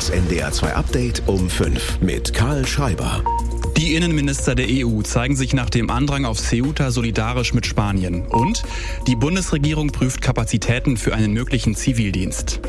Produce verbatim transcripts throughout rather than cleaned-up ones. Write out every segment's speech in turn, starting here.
Das N D R zwei Update um fünf mit Karl Schreiber. Die Innenminister der E U zeigen sich nach dem Andrang auf Ceuta solidarisch mit Spanien. Und die Bundesregierung prüft Kapazitäten für einen möglichen Zivildienst.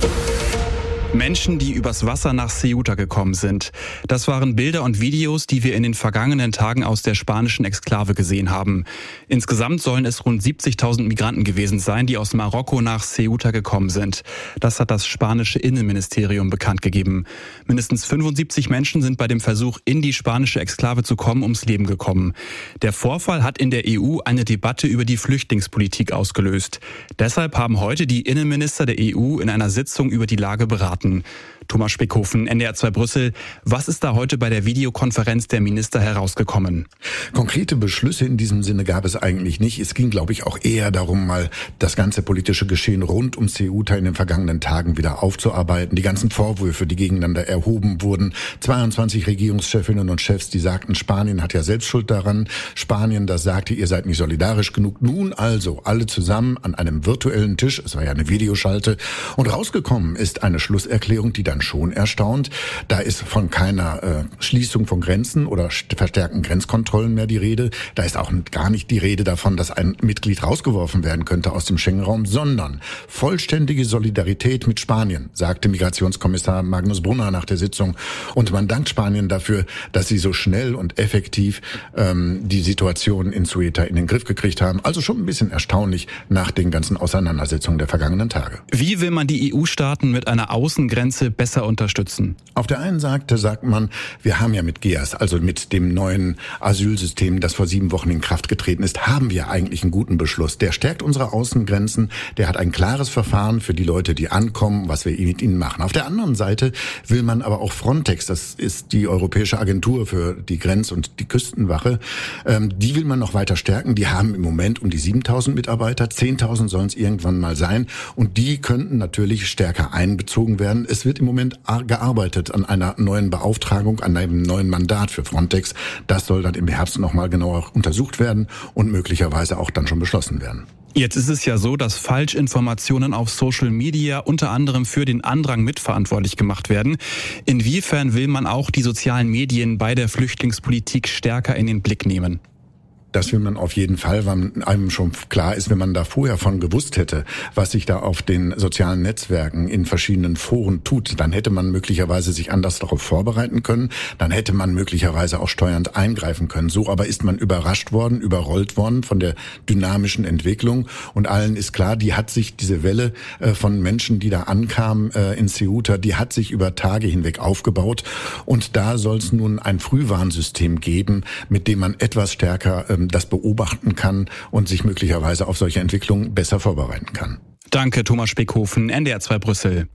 Menschen, die übers Wasser nach Ceuta gekommen sind. Das waren Bilder und Videos, die wir in den vergangenen Tagen aus der spanischen Exklave gesehen haben. Insgesamt sollen es rund siebzigtausend Migranten gewesen sein, die aus Marokko nach Ceuta gekommen sind. Das hat das spanische Innenministerium bekannt gegeben. Mindestens fünfundsiebzig Menschen sind bei dem Versuch, in die spanische Exklave zu kommen, ums Leben gekommen. Der Vorfall hat in der E U eine Debatte über die Flüchtlingspolitik ausgelöst. Deshalb haben heute die Innenminister der E U in einer Sitzung über die Lage beraten. Thomas Speckhofen, N D R zwei Brüssel. Was ist da heute bei der Videokonferenz der Minister herausgekommen? Konkrete Beschlüsse in diesem Sinne gab es eigentlich nicht. Es ging, glaube ich, auch eher darum, mal das ganze politische Geschehen rund um Ceuta in den vergangenen Tagen wieder aufzuarbeiten. Die ganzen Vorwürfe, die gegeneinander erhoben wurden. zweiundzwanzig Regierungschefinnen und Chefs, die sagten, Spanien hat ja selbst Schuld daran. Spanien, das sagte, ihr seid nicht solidarisch genug. Nun also alle zusammen an einem virtuellen Tisch. Es war ja eine Videoschalte. Und rausgekommen ist eine Schlusserklärung, die dann schon erstaunt. Da ist von keiner äh, Schließung von Grenzen oder verstärkten Grenzkontrollen mehr die Rede. Da ist auch gar nicht die Rede davon, dass ein Mitglied rausgeworfen werden könnte aus dem Schengen-Raum, sondern vollständige Solidarität mit Spanien, sagte Migrationskommissar Magnus Brunner nach der Sitzung. Und man dankt Spanien dafür, dass sie so schnell und effektiv ähm, die Situation in Ceuta in den Griff gekriegt haben. Also schon ein bisschen erstaunlich nach den ganzen Auseinandersetzungen der vergangenen Tage. Wie will man die E U-Staaten mit einer Außengrenze besser unterstützen? Auf der einen Seite sagt man, wir haben ja mit G E A S, also mit dem neuen Asylsystem, das vor sieben Wochen in Kraft getreten ist, haben wir eigentlich einen guten Beschluss. Der stärkt unsere Außengrenzen, der hat ein klares Verfahren für die Leute, die ankommen, was wir mit ihnen machen. Auf der anderen Seite will man aber auch Frontex, das ist die Europäische Agentur für die Grenz- und die Küstenwache, ähm, die will man noch weiter stärken. Die haben im Moment um die siebentausend Mitarbeiter, zehntausend sollen es irgendwann mal sein und die könnten natürlich stärker einbezogen werden. Es wird im Moment gearbeitet an einer neuen Beauftragung, an einem neuen Mandat für Frontex. Das soll dann im Herbst nochmal genauer untersucht werden und möglicherweise auch dann schon beschlossen werden. Jetzt ist es ja so, dass Falschinformationen auf Social Media unter anderem für den Andrang mitverantwortlich gemacht werden. Inwiefern will man auch die sozialen Medien bei der Flüchtlingspolitik stärker in den Blick nehmen? Das will man auf jeden Fall, weil einem schon klar ist, wenn man da vorher von gewusst hätte, was sich da auf den sozialen Netzwerken in verschiedenen Foren tut, dann hätte man möglicherweise sich anders darauf vorbereiten können, dann hätte man möglicherweise auch steuernd eingreifen können. So aber ist man überrascht worden, überrollt worden von der dynamischen Entwicklung und allen ist klar, die hat sich, diese Welle von Menschen, die da ankamen in Ceuta, die hat sich über Tage hinweg aufgebaut und da soll es nun ein Frühwarnsystem geben, mit dem man etwas stärker das beobachten kann und sich möglicherweise auf solche Entwicklungen besser vorbereiten kann. Danke, Thomas Speckhofen, N D R zwei Brüssel.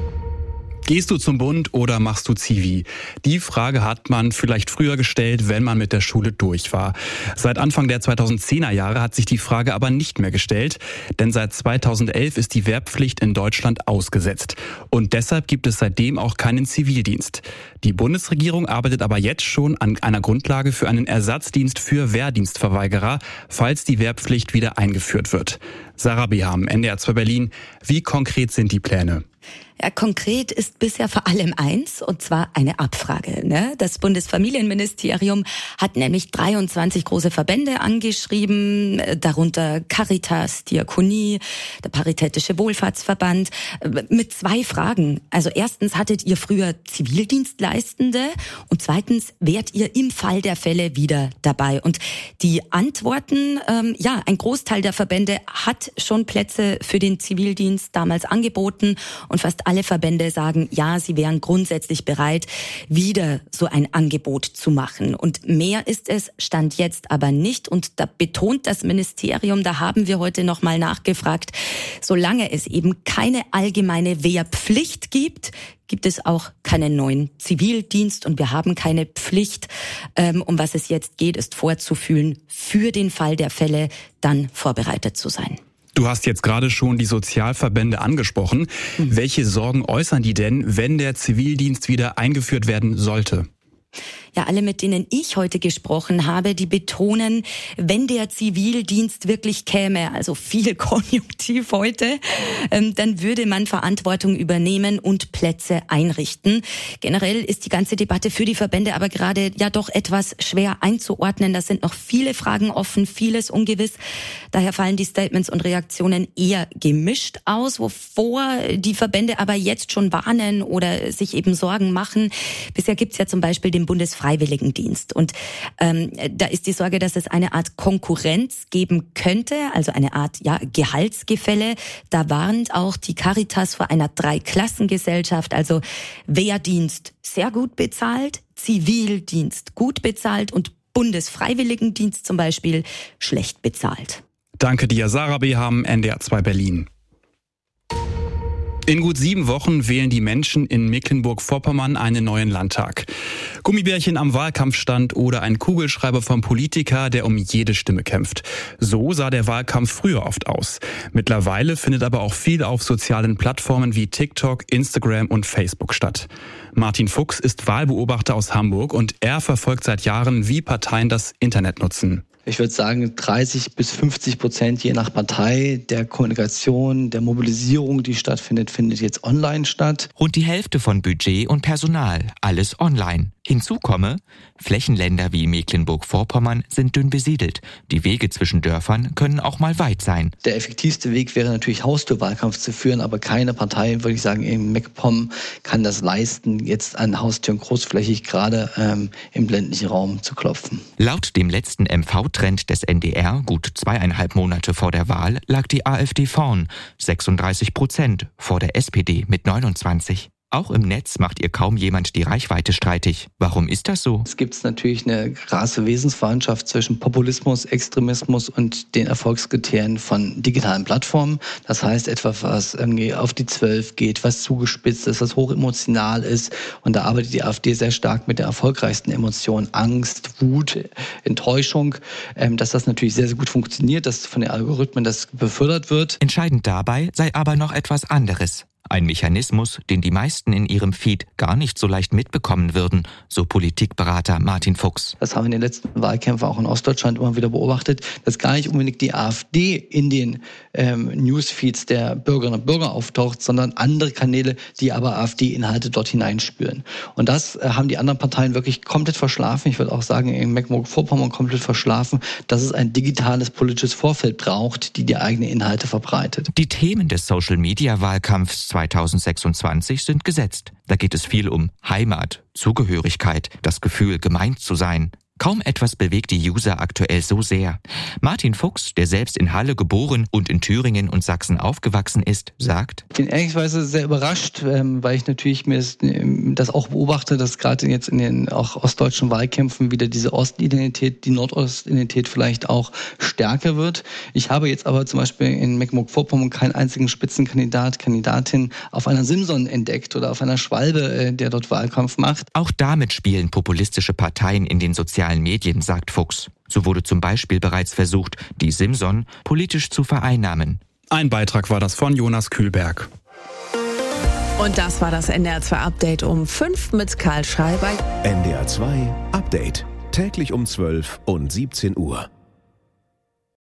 Gehst du zum Bund oder machst du Zivi? Die Frage hat man vielleicht früher gestellt, wenn man mit der Schule durch war. Seit Anfang der zweitausendzehner Jahre hat sich die Frage aber nicht mehr gestellt, denn seit zweitausendelf ist die Wehrpflicht in Deutschland ausgesetzt. Und deshalb gibt es seitdem auch keinen Zivildienst. Die Bundesregierung arbeitet aber jetzt schon an einer Grundlage für einen Ersatzdienst für Wehrdienstverweigerer, falls die Wehrpflicht wieder eingeführt wird. Sarah Beham, N D R zwei Berlin. Wie konkret sind die Pläne? Ja, konkret ist bisher vor allem eins, und zwar eine Abfrage. Ne? Das Bundesfamilienministerium hat nämlich dreiundzwanzig große Verbände angeschrieben, darunter Caritas, Diakonie, der Paritätische Wohlfahrtsverband, mit zwei Fragen. Also erstens, hattet ihr früher Zivildienstleistende? Und zweitens, wärt ihr im Fall der Fälle wieder dabei? Und die Antworten, ähm, ja, ein Großteil der Verbände hat schon Plätze für den Zivildienst damals angeboten und fast alle Verbände sagen, ja, sie wären grundsätzlich bereit, wieder so ein Angebot zu machen. Und mehr ist es, Stand jetzt aber nicht. Und da betont das Ministerium, da haben wir heute nochmal nachgefragt, solange es eben keine allgemeine Wehrpflicht gibt, gibt es auch keinen neuen Zivildienst und wir haben keine Pflicht. Ähm, um was es jetzt geht, ist vorzufühlen, für den Fall der Fälle dann vorbereitet zu sein. Du hast jetzt gerade schon die Sozialverbände angesprochen. Mhm. Welche Sorgen äußern die denn, wenn der Zivildienst wieder eingeführt werden sollte? Ja, alle, mit denen ich heute gesprochen habe, die betonen, wenn der Zivildienst wirklich käme, also viel Konjunktiv heute, ähm, dann würde man Verantwortung übernehmen und Plätze einrichten. Generell ist die ganze Debatte für die Verbände aber gerade ja doch etwas schwer einzuordnen. Da sind noch viele Fragen offen, vieles ungewiss. Daher fallen die Statements und Reaktionen eher gemischt aus, wovor die Verbände aber jetzt schon warnen oder sich eben Sorgen machen. Bisher gibt's ja zum Beispiel den Bundesfreiwilligendienst. Und ähm, da ist die Sorge, dass es eine Art Konkurrenz geben könnte, also eine Art ja Gehaltsgefälle. Da warnt auch die Caritas vor einer Dreiklassengesellschaft, also Wehrdienst sehr gut bezahlt, Zivildienst gut bezahlt und Bundesfreiwilligendienst zum Beispiel schlecht bezahlt. Danke dir, Sarah Beham, N D R zwei Berlin. In gut sieben Wochen wählen die Menschen in Mecklenburg-Vorpommern einen neuen Landtag. Gummibärchen am Wahlkampfstand oder ein Kugelschreiber vom Politiker, der um jede Stimme kämpft. So sah der Wahlkampf früher oft aus. Mittlerweile findet aber auch viel auf sozialen Plattformen wie TikTok, Instagram und Facebook statt. Martin Fuchs ist Wahlbeobachter aus Hamburg und er verfolgt seit Jahren, wie Parteien das Internet nutzen. Ich würde sagen, dreißig bis fünfzig Prozent je nach Partei der Kommunikation, der Mobilisierung, die stattfindet, findet jetzt online statt. Rund die Hälfte von Budget und Personal, alles online. Hinzu komme, Flächenländer wie Mecklenburg-Vorpommern sind dünn besiedelt. Die Wege zwischen Dörfern können auch mal weit sein. Der effektivste Weg wäre natürlich, Haustürwahlkampf zu führen, aber keine Partei, würde ich sagen, in MacPom kann das leisten, jetzt an Haustüren großflächig gerade ähm, im ländlichen Raum zu klopfen. Laut dem letzten M V-Trend des N D R, gut zweieinhalb Monate vor der Wahl, lag die AfD vorn, sechsunddreißig Prozent, vor der S P D mit neunundzwanzig. Auch im Netz macht ihr kaum jemand die Reichweite streitig. Warum ist das so? Es gibt natürlich eine krasse Wesensverwandtschaft zwischen Populismus, Extremismus und den Erfolgskriterien von digitalen Plattformen. Das heißt, etwas, was irgendwie auf die Zwölf geht, was zugespitzt ist, was hochemotional ist. Und da arbeitet die AfD sehr stark mit der erfolgreichsten Emotion Angst, Wut, Enttäuschung. Dass das natürlich sehr, sehr gut funktioniert, dass von den Algorithmen das befördert wird. Entscheidend dabei sei aber noch etwas anderes. Ein Mechanismus, den die meisten in ihrem Feed gar nicht so leicht mitbekommen würden, so Politikberater Martin Fuchs. Das haben wir in den letzten Wahlkämpfen auch in Ostdeutschland immer wieder beobachtet, dass gar nicht unbedingt die AfD in den ähm, Newsfeeds der Bürgerinnen und Bürger auftaucht, sondern andere Kanäle, die aber AfD-Inhalte dort hineinspüren. Und das äh, haben die anderen Parteien wirklich komplett verschlafen. Ich würde auch sagen, in Mecklenburg-Vorpommern komplett verschlafen, dass es ein digitales politisches Vorfeld braucht, die die eigenen Inhalte verbreitet. Die Themen des Social-Media-Wahlkampfs zweitausendsechsundzwanzig sind gesetzt. Da geht es viel um Heimat, Zugehörigkeit, das Gefühl, gemeint zu sein. Kaum etwas bewegt die User aktuell so sehr. Martin Fuchs, der selbst in Halle geboren und in Thüringen und Sachsen aufgewachsen ist, sagt: Ich bin ehrlicherweise sehr überrascht, weil ich natürlich mir das auch beobachte, dass gerade jetzt in den auch ostdeutschen Wahlkämpfen wieder diese Ostidentität, die Nordostidentität vielleicht auch stärker wird. Ich habe jetzt aber zum Beispiel in Mecklenburg-Vorpommern keinen einzigen Spitzenkandidat, Kandidatin auf einer Simson entdeckt oder auf einer Schwalbe, der dort Wahlkampf macht. Auch damit spielen populistische Parteien in den sozialen Medien, sagt Fuchs. So wurde zum Beispiel bereits versucht, die Simson politisch zu vereinnahmen. Ein Beitrag war das von Jonas Kühlberg. Und das war das N D R zwei Update um fünf mit Karl Schreiber. N D R zwei Update. Täglich um zwölf und siebzehn Uhr.